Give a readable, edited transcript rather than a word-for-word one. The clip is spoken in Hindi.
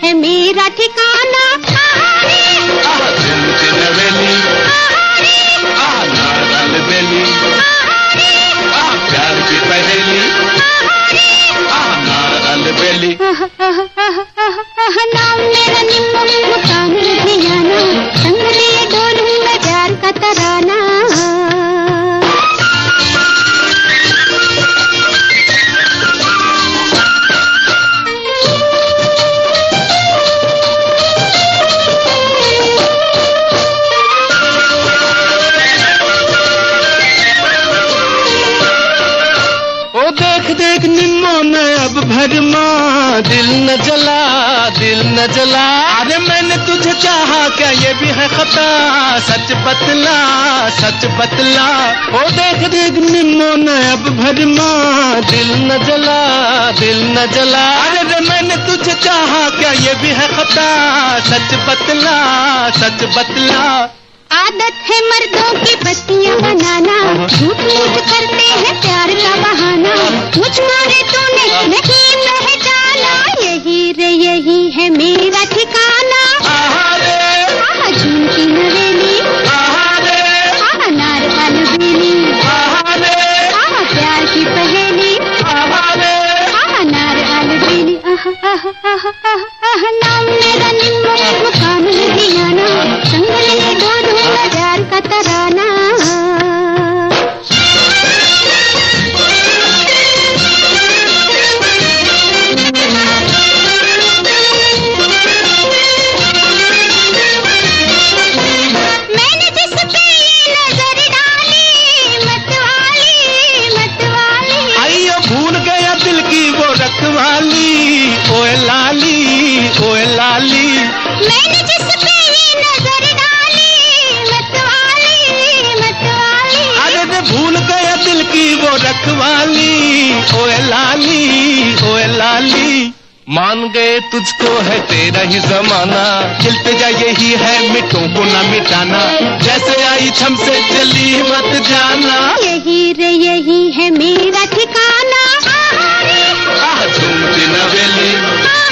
है मेरा ठिकाना। झुमके नवेली, नारल बेली, प्यार की पहेली, नारल बेली। नाम मेरा निम्मो, मुकाम लुधियाना, संग लिए डोलूंगा प्यार का तराना। देख देख निम्मो मैं अब भरमा, दिल न जला, दिल न जला। अरे मैंने तुझे चाहा, क्या ये भी है खता? सच बतला, सच बतला। ओ देख देख निम्मो मैं अब भरमा, दिल न जला, दिल न जला। अरे मैंने तुझे चाहा, क्या ये भी है खता? सच बतला, सच बतला। आदत है मर्दों की बत्तियां बनाना, झूठ मूठ करते हैं प्यार का बहाना। मुझ मारे तूने नहीं पहचाना, यही रे यही है मेरा ठिकाना। झुमकी नवेली, नार आलू बेली, प्यार की पहेली, नार आलू बेली। नाम मेरा निम्मो, मुकाम लुधियाना, संग लिए डोलूंगा प्यार का तराना। मैंने जिस पे ये नजर डाली, मतवाली, मतवाली। आइयो भूल गया दिल की वो रखवाली, ओए लाली, ओए लाली। मैंने जिस पे ये नजर डाली, मतवाली, मतवाली। अरे भूल गया दिल की वो रखवाली, ओए लाली, ओए लाली। मान गए तुझको है तेरा ही जमाना, खिलते जा यही है मिटों को न मिटाना। जैसे आई छम से चली मत जाना, यही रे यही है मेरा ठिकाना। झुमकी नवेली,